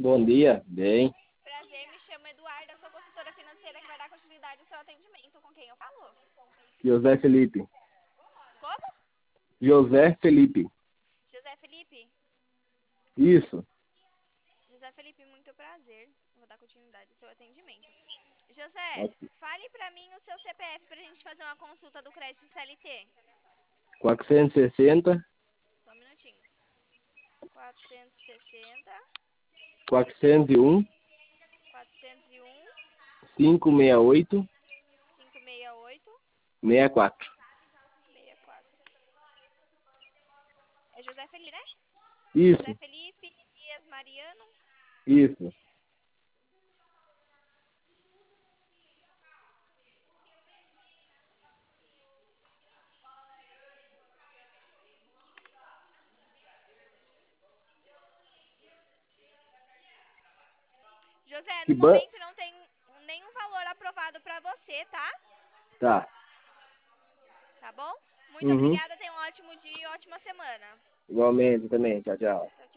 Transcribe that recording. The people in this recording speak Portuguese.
Bom dia, bem. Prazer, me chamo Eduarda, sou consultora financeira que vai dar continuidade ao seu atendimento. Com quem eu falo? José Felipe. Como? José Felipe. José Felipe? Isso. José Felipe, muito prazer. Vou dar continuidade ao seu atendimento. José, Ok. fale pra mim o seu CPF pra gente fazer uma consulta do crédito CLT. 460, Só um minutinho. 460, 401, 401, 568, 568, 64. 64. É José Felipe, né? José Isso, Felipe Dias Mariano. isso. José, Que no ban... momento não tem nenhum valor aprovado pra você, tá? Tá. Tá bom? Muito Uhum. obrigada, tenha um ótimo dia e ótima semana. Igualmente também. Tchau, tchau.